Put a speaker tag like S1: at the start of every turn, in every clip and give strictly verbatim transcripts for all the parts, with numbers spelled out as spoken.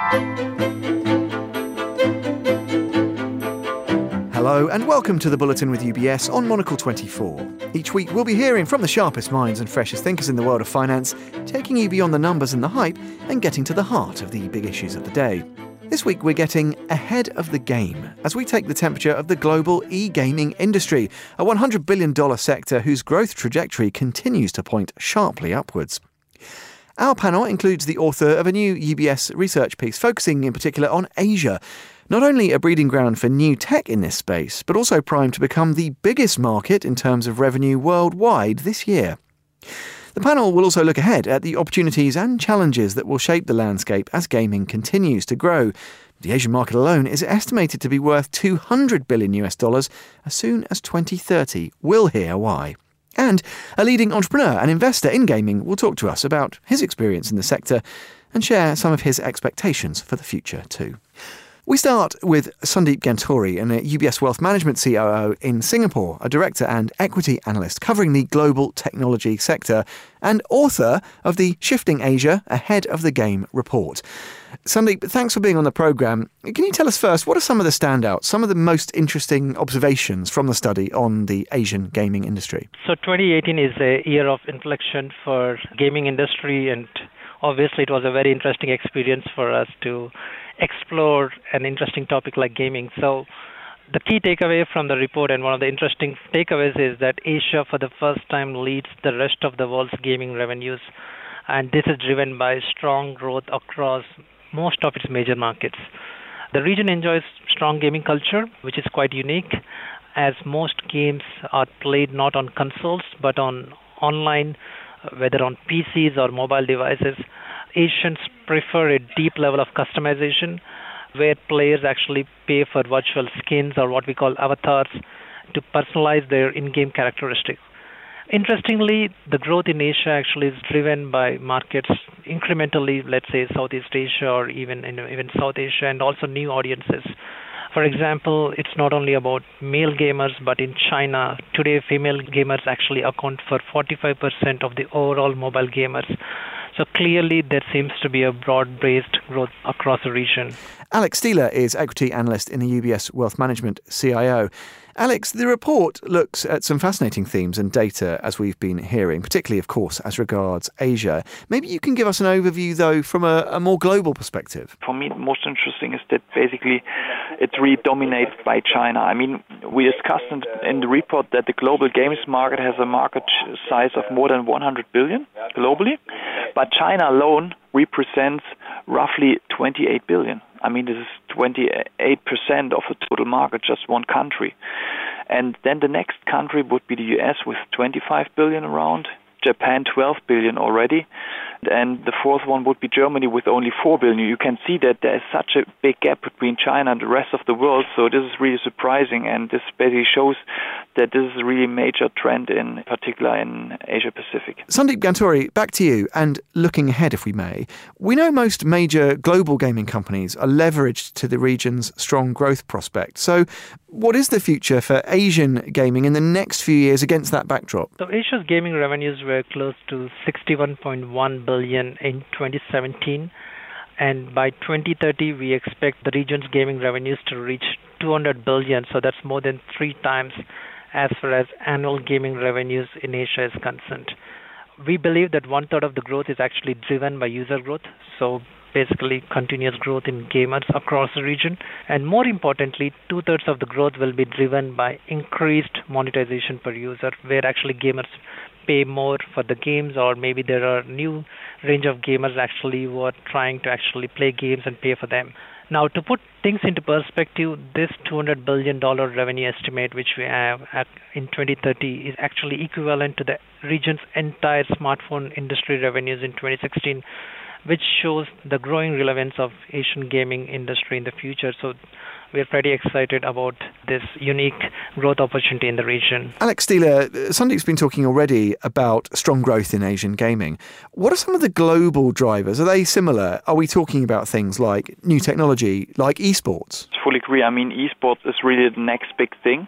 S1: Hello and welcome to the Bulletin with U B S on Monocle twenty-four. Each week we'll be hearing from the sharpest minds and freshest thinkers in the world of finance, taking you beyond the numbers and the hype and getting to the heart of the big issues of the day. This week we're getting ahead of the game as we take the temperature of the global e-gaming industry, a one hundred billion dollars sector whose growth trajectory continues to point sharply upwards. Our panel includes the author of a new U B S research piece focusing in particular on Asia, not only a breeding ground for new tech in this space, but also primed to become the biggest market in terms of revenue worldwide this year. The panel will also look ahead at the opportunities and challenges that will shape the landscape as gaming continues to grow. The Asian market alone is estimated to be worth two hundred billion US dollars as soon as twenty thirty. We'll hear why. And a leading entrepreneur and investor in gaming will talk to us about his experience in the sector and share some of his expectations for the future too. We start with Sandeep Gantori, a U B S Wealth Management C O O in Singapore, a director and equity analyst covering the global technology sector and author of the Shifting Asia Ahead of the Game report. Sandeep, thanks for being on the programme. Can you tell us first, what are some of the standouts, some of the most interesting observations from the study on the Asian gaming industry?
S2: So twenty eighteen is a year of inflection for gaming industry, and obviously it was a very interesting experience for us to explore an interesting topic like gaming. So the key takeaway from the report, and one of the interesting takeaways, is that Asia for the first time leads the rest of the world's gaming revenues, and this is driven by strong growth across most of its major markets. The region enjoys strong gaming culture, which is quite unique, as most games are played not on consoles but on online, whether on P Cs or mobile devices. Asians prefer a deep level of customization, where players actually pay for virtual skins, or what we call avatars, to personalize their in-game characteristics. Interestingly, the growth in Asia actually is driven by markets incrementally, let's say Southeast Asia or even in, even South Asia, and also new audiences. For example, it's not only about male gamers, but in China, today female gamers actually account for forty-five percent of the overall mobile gamers. So clearly there seems to be a broad-based growth across the region.
S1: Alex Stieler is equity analyst in the U B S Wealth Management C I O. Alex, the report looks at some fascinating themes and data, as we've been hearing, particularly, of course, as regards Asia. Maybe you can give us an overview, though, from a, a more global perspective.
S3: For me, the most interesting is that basically it's really dominated by China. I mean, we discussed in, in the report that the global games market has a market size of more than one hundred billion globally, but China alone represents roughly twenty-eight billion. I mean, this is twenty-eight percent of the total market, just one country. And then the next country would be the U S with twenty-five billion around, Japan twelve billion already, and the fourth one would be Germany with only four billion. You can see that there is such a big gap between China and the rest of the world, so this is really surprising, and this basically shows that this is a really major trend, in particular in Asia Pacific.
S1: Sandeep Gantori, back to you, and looking ahead, if we may. We know most major global gaming companies are leveraged to the region's strong growth prospects. So what is the future for Asian gaming in the next few years against that backdrop?
S2: So Asia's gaming revenues were close to sixty-one point one billion in twenty seventeen, and by twenty thirty we expect the region's gaming revenues to reach two hundred billion, so that's more than three times as far as annual gaming revenues in Asia is concerned. We believe that one third of the growth is actually driven by user growth, so basically continuous growth in gamers across the region. And more importantly, two thirds of the growth will be driven by increased monetization per user, where actually gamers pay more for the games, or maybe there are new range of gamers actually who are trying to actually play games and pay for them. Now, to put things into perspective, this two hundred billion dollars revenue estimate, which we have at, in twenty thirty, is actually equivalent to the region's entire smartphone industry revenues in twenty sixteen, which shows the growing relevance of Asian gaming industry in the future. So we're pretty excited about this unique growth opportunity in the region.
S1: Alex Stieler, Sandeep's been talking already about strong growth in Asian gaming. What are some of the global drivers? Are they similar? Are we talking about things like new technology, like esports?
S3: I fully agree. I mean, esports is really the next big thing.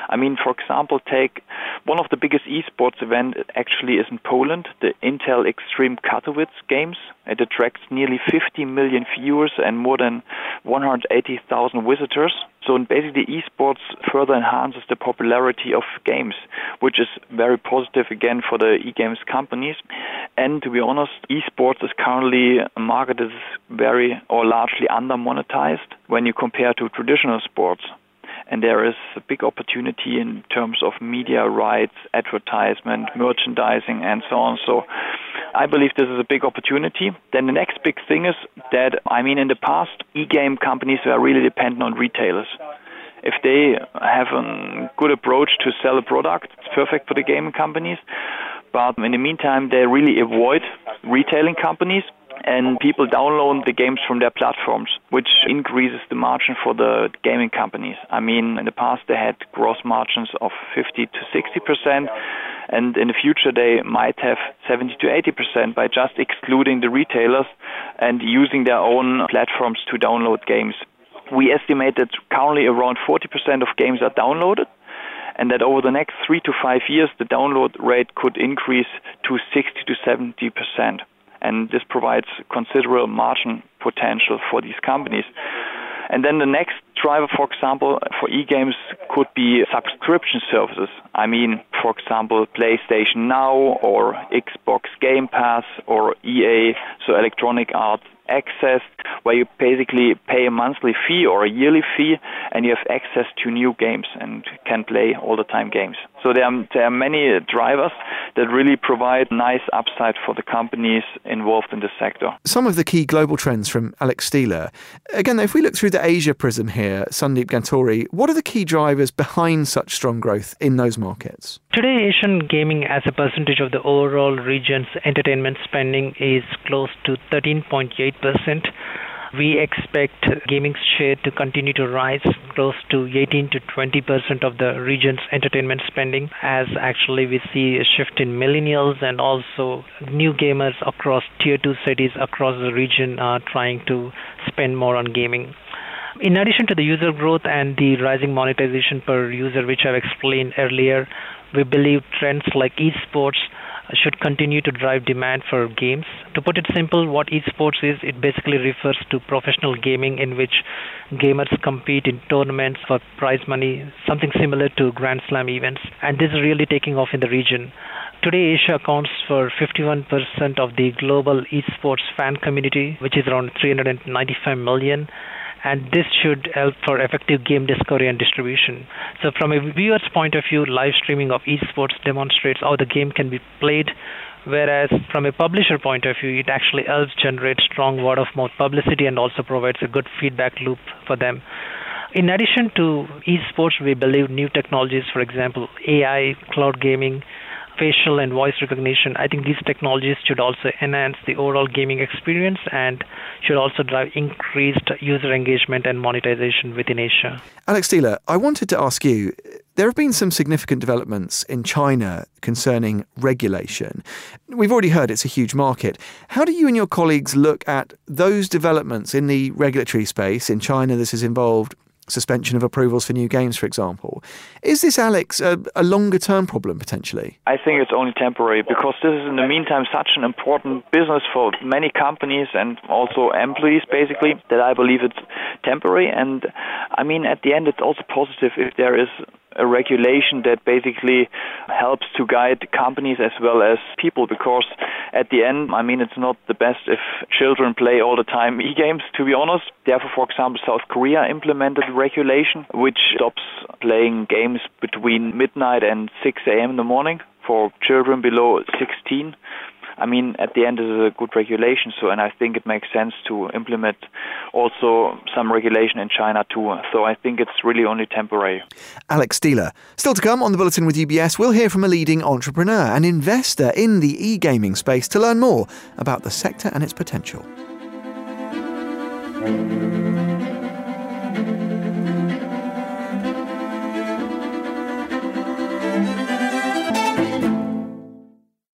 S3: I mean, for example, take one of the biggest esports events actually is in Poland, the Intel Extreme Katowice Games. It attracts nearly fifty million viewers and more than one hundred eighty thousand visitors. So basically, esports further enhances the popularity of games, which is very positive again for the e-games companies. And to be honest, esports is currently a market that is very or largely under-monetized when you compare to traditional sports. And there is a big opportunity in terms of media rights, advertisement, merchandising, and so on. So I believe this is a big opportunity. Then the next big thing is that, I mean, in the past, e-game companies were really dependent on retailers. If they have a good approach to sell a product, it's perfect for the gaming companies. But in the meantime, they really avoid retailing companies, and people download the games from their platforms, which increases the margin for the gaming companies. I mean, in the past they had gross margins of fifty to sixty percent, and in the future they might have seventy to eighty percent by just excluding the retailers and using their own platforms to download games. We estimate that currently around forty percent of games are downloaded, and that over the next three to five years the download rate could increase to sixty to seventy percent. And this provides considerable margin potential for these companies. And then the next driver, for example, for e-games could be subscription services. I mean, for example, PlayStation Now or Xbox Game Pass or E A, so Electronic Arts Access, where you basically pay a monthly fee or a yearly fee and you have access to new games and can play all the time games. So there are, there are many drivers that really provide nice upside for the companies involved in this sector.
S1: Some of the key global trends from Alex Stieler. Again, if we look through the Asia prism here, Sandeep Gantori, what are the key drivers behind such strong growth in those markets?
S2: Today, Asian gaming as a percentage of the overall region's entertainment spending is close to thirteen point eight percent. We expect gaming's share to continue to rise close to eighteen to twenty percent of the region's entertainment spending, as actually we see a shift in millennials and also new gamers across tier two cities across the region are trying to spend more on gaming. In addition to the user growth and the rising monetization per user, which I've explained earlier, we believe trends like esports should continue to drive demand for games. To put it simple, what esports is, it basically refers to professional gaming in which gamers compete in tournaments for prize money, something similar to Grand Slam events. And this is really taking off in the region. Today, Asia accounts for fifty-one percent of the global esports fan community, which is around three hundred ninety-five million. And this should help for effective game discovery and distribution. So from a viewer's point of view, live streaming of esports demonstrates how the game can be played, whereas from a publisher point of view, it actually helps generate strong word-of-mouth publicity and also provides a good feedback loop for them. In addition to esports, we believe new technologies, for example, A I, cloud gaming, facial and voice recognition, I think these technologies should also enhance the overall gaming experience and should also drive increased user engagement and monetization within Asia.
S1: Alex Stieler, I wanted to ask you, there have been some significant developments in China concerning regulation. We've already heard it's a huge market. How do you and your colleagues look at those developments in the regulatory space? In China, this has involved suspension of approvals for new games, for example. Is this, Alex, a, a longer-term problem, potentially?
S3: I think it's only temporary, because this is, in the meantime, such an important business for many companies and also employees, basically, that I believe it's temporary. And, I mean, at the end, it's also positive if there is a regulation that basically helps to guide companies as well as people, because at the end, I mean, it's not the best if children play all the time e-games, to be honest. Therefore, for example, South Korea implemented regulation which stops playing games between midnight and six a.m. in the morning for children below sixteen. I mean, at the end, it is a good regulation, so and I think it makes sense to implement also some regulation in China too. So I think it's really only temporary.
S1: Alex Stieler. Still to come on the Bulletin with U B S, we'll hear from a leading entrepreneur and investor in the e-gaming space to learn more about the sector and its potential. Let's break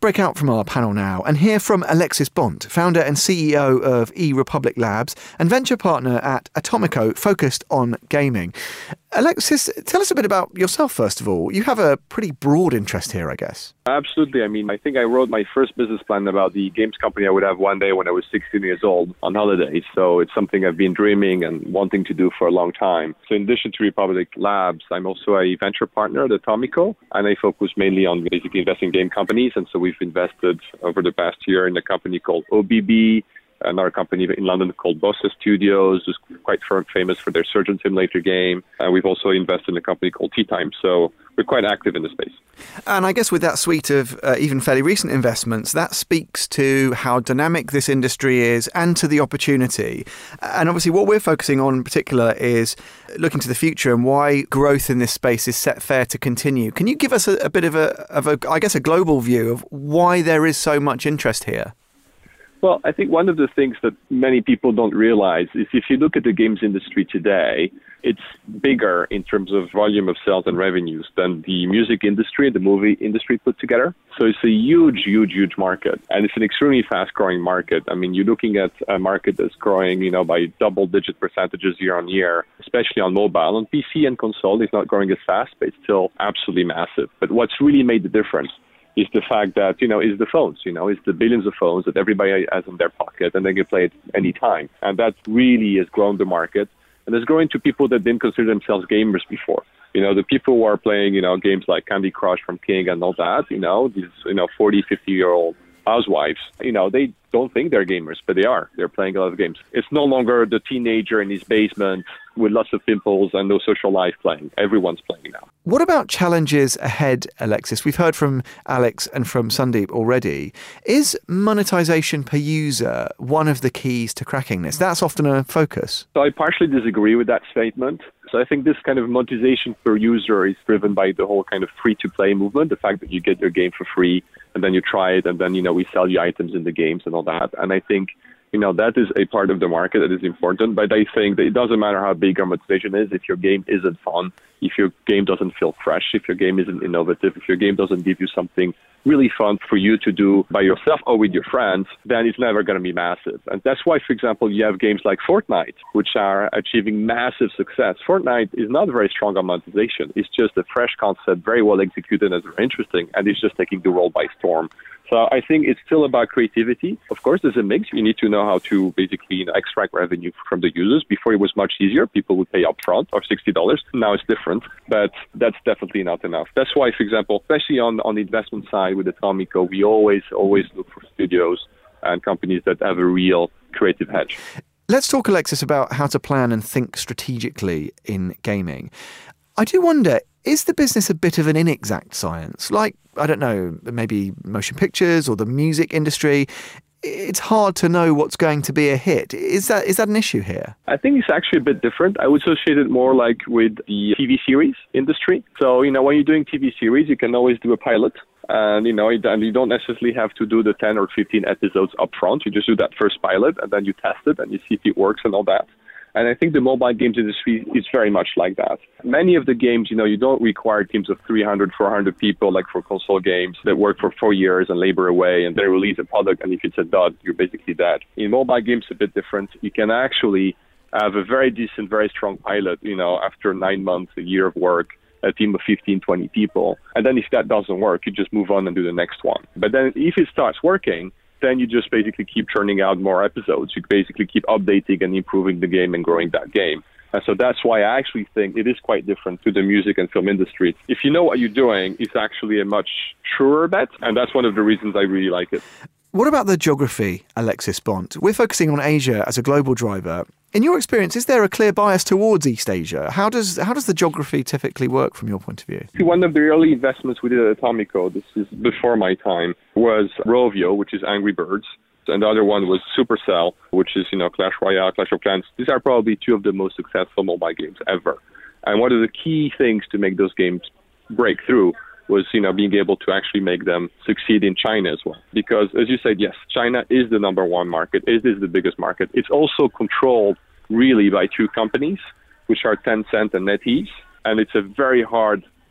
S1: break out from our panel now and hear from Alexis Bonte, founder and C E O of eRepublik Labs and venture partner at Atomico, focused on gaming. Alexis, tell us a bit about yourself, first of all. You have a pretty broad interest here, I guess.
S4: Absolutely. I mean, I think I wrote my first business plan about the games company I would have one day when I was sixteen years old on holidays. So it's something I've been dreaming and wanting to do for a long time. So in addition to eRepublik Labs, I'm also a venture partner at Atomico, and I focus mainly on basically investing in game companies. And so we've invested over the past year in a company called O B B, another company in London called Bossa Studios, who's quite famous for their Surgeon Simulator game. And we've also invested in a company called Tea Time. So we're quite active in the space.
S1: And I guess with that suite of uh, even fairly recent investments, that speaks to how dynamic this industry is and to the opportunity. And obviously what we're focusing on in particular is looking to the future and why growth in this space is set fair to continue. Can you give us a, a bit of a, of a, I guess, a global view of why there is so much interest here?
S4: Well, I think one of the things that many people don't realize is if you look at the games industry today, it's bigger in terms of volume of sales and revenues than the music industry and the movie industry put together. So it's a huge, huge, huge market. And it's an extremely fast-growing market. I mean, you're looking at a market that's growing, you know, by double-digit percentages year on year, especially on mobile. On P C and console, it's not growing as fast, but it's still absolutely massive. But what's really made the difference is the fact that, you know, is the phones, you know, is the billions of phones that everybody has in their pocket and they can play it any time. And that really has grown the market. And it's growing to people that didn't consider themselves gamers before. You know, the people who are playing, you know, games like Candy Crush from King and all that, you know, these, you know, forty, fifty-year-old housewives, you know, they don't think they're gamers, but they are. They're playing a lot of games. It's no longer the teenager in his basement with lots of pimples and no social life playing. Everyone's playing now.
S1: What about challenges ahead, Alexis? We've heard from Alex and from Sandeep already. Is monetization per user one of the keys to cracking this? That's often a focus.
S4: So I partially disagree with that statement. So I think this kind of monetization per user is driven by the whole kind of free-to-play movement, the fact that you get your game for free and then you try it and then, you know, we sell you items in the games and all that. And I think, you know, that is a part of the market that is important. But I think that it doesn't matter how big your monetization is, if your game isn't fun, if your game doesn't feel fresh, if your game isn't innovative, if your game doesn't give you something really fun for you to do by yourself or with your friends, then it's never going to be massive. And that's why, for example, you have games like Fortnite, which are achieving massive success. Fortnite is not very strong on monetization. It's just a fresh concept, very well executed and very interesting, and it's just taking the world by storm. So I think it's still about creativity. Of course, there's a mix. You need to know how to basically, you know, extract revenue from the users. Before it was much easier. People would pay upfront or sixty dollars. Now it's different, but that's definitely not enough. That's why, for example, especially on, on the investment side with Atomico, we always, always look for studios and companies that have a real creative edge.
S1: Let's talk, Alexis, about how to plan and think strategically in gaming. I do wonder, is the business a bit of an inexact science? Like, I don't know, maybe motion pictures or the music industry? It's hard to know what's going to be a hit. Is that is that an issue here?
S4: I think it's actually a bit different. I would associate it more like with the T V series industry. So, you know, when you're doing T V series, you can always do a pilot. And, you know, and you don't necessarily have to do the ten or fifteen episodes up front. You just do that first pilot and then you test it and you see if it works and all that. And I think the mobile games industry is very much like that. Many of the games, you know, you don't require teams of three hundred, four hundred people like for console games that work for four years and labor away and they release a product. And if it's a dud, you're basically dead. In mobile games, a bit different. You can actually have a very decent, very strong pilot, you know, after nine months, a year of work, a team of fifteen, twenty people. And then if that doesn't work, you just move on and do the next one. But then if it starts working, then you just basically keep churning out more episodes. You basically keep updating and improving the game and growing that game. And so that's why I actually think it is quite different to the music and film industry. If you know what you're doing, it's actually a much surer bet. And that's one of the reasons I really like it.
S1: What about the geography, Alexis Bonte? We're focusing on Asia as a global driver. In your experience, is there a clear bias towards East Asia? How does how does the geography typically work from your point of view?
S4: One of the early investments we did at Atomico, this is before my time, was Rovio, which is Angry Birds. And the other one was Supercell, which is, you know, Clash Royale, Clash of Clans. These are probably two of the most successful mobile games ever. And one of the key things to make those games break through was, you know, being able to actually make them succeed in China as well. Because, as you said, yes, China is the number one market. It is the biggest market. It's also controlled really by two companies, which are Tencent and NetEase. And it's a very hard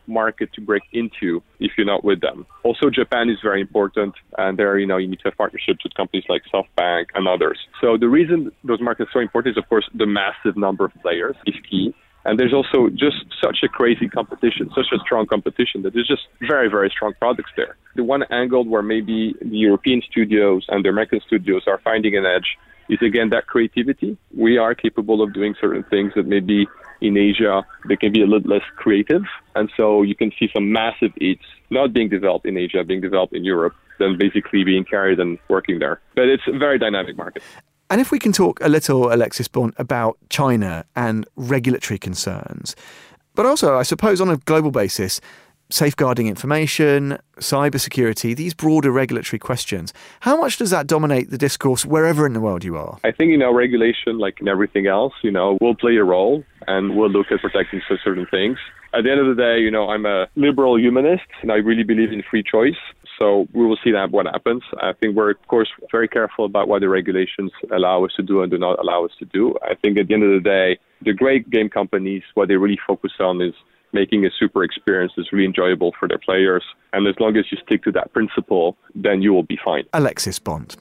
S4: market to break into if you're not with them. Also, Japan is very important, and there, you know, you need to have partnerships with companies like SoftBank and others. So the reason those markets are so important is, of course, the massive number of players is key. And there's also just such a crazy competition, such a strong competition that there's just very, very strong products there. The one angle where maybe the European studios and the American studios are finding an edge is, again, that creativity. We are capable of doing certain things that maybe in Asia, they can be a little less creative. And so you can see some massive hits not being developed in Asia, being developed in Europe, then basically being carried and working there. But it's a very dynamic market.
S1: And if we can talk a little, Alexis Bonte, about China and regulatory concerns, but also, I suppose, on a global basis, safeguarding information, cybersecurity, these broader regulatory questions, how much does that dominate the discourse wherever in the world you are?
S4: I think, you know, regulation, like in everything else, you know, will play a role and we'll look at protecting certain things. At the end of the day, you know, I'm a liberal humanist and I really believe in free choice. So we will see that what happens. I think we're, of course, very careful about what the regulations allow us to do and do not allow us to do. I think at the end of the day, the great game companies, what they really focus on is making a super experience that's really enjoyable for their players. And as long as you stick to that principle, then you will be fine.
S1: Alexis Bonte.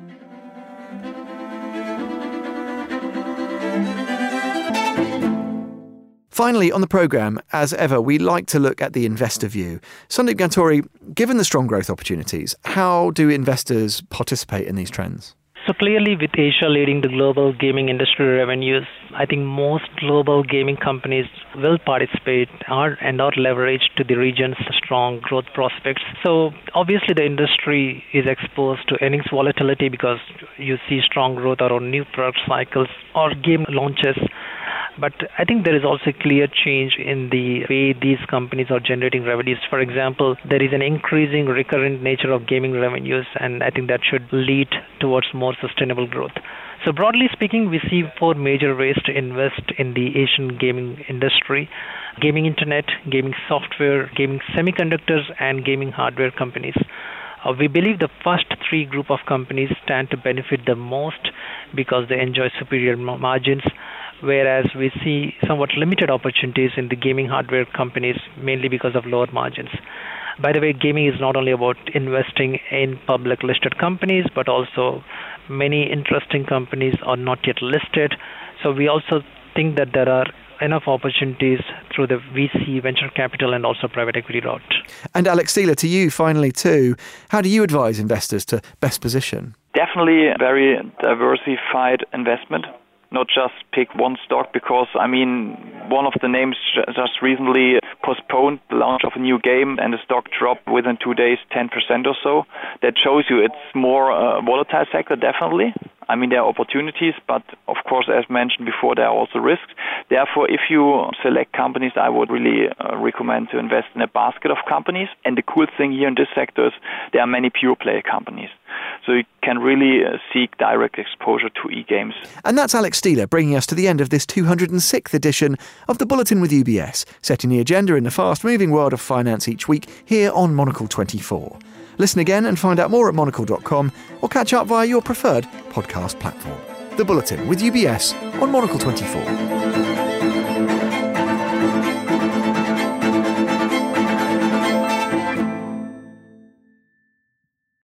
S1: Finally, on the programme, as ever, we like to look at the investor view. Sandeep Gantori, given the strong growth opportunities, how do investors participate in these trends?
S2: So clearly, with Asia leading the global gaming industry revenues, I think most global gaming companies will participate are, and are leveraged to the region's strong growth prospects. So obviously, the industry is exposed to earnings volatility because you see strong growth around new product cycles or game launches. But I think there is also a clear change in the way these companies are generating revenues. For example, there is an increasing recurrent nature of gaming revenues, and I think that should lead towards more sustainable growth. So broadly speaking, we see four major ways to invest in the Asian gaming industry: gaming internet, gaming software, gaming semiconductors, and gaming hardware companies. Uh, we believe the first three group of companies stand to benefit the most because they enjoy superior margins, whereas we see somewhat limited opportunities in the gaming hardware companies, mainly because of lower margins. By the way, gaming is not only about investing in public listed companies, but also many interesting companies are not yet listed. So we also think that there are enough opportunities through the V C, venture capital, and also private equity route.
S1: And Alex Stieler, to you finally too, how do you advise investors to best position?
S3: Definitely a very diversified investment. Not just pick one stock, because, I mean, one of the names just recently postponed the launch of a new game and the stock dropped within two days ten percent or so. That shows you it's more a volatile sector, definitely. I mean, there are opportunities, but of course, as mentioned before, there are also risks. Therefore, if you select companies, I would really uh, recommend to invest in a basket of companies. And the cool thing here in this sector is there are many pure player companies. So you can really uh, seek direct exposure to e-games.
S1: And that's Alex Stieler bringing us to the end of this two hundred sixth edition of the Bulletin with U B S, setting the agenda in the fast-moving world of finance each week here on Monocle twenty-four. Listen again and find out more at monocle dot com or catch up via your preferred podcast platform. The Bulletin with U B S on Monocle twenty-four.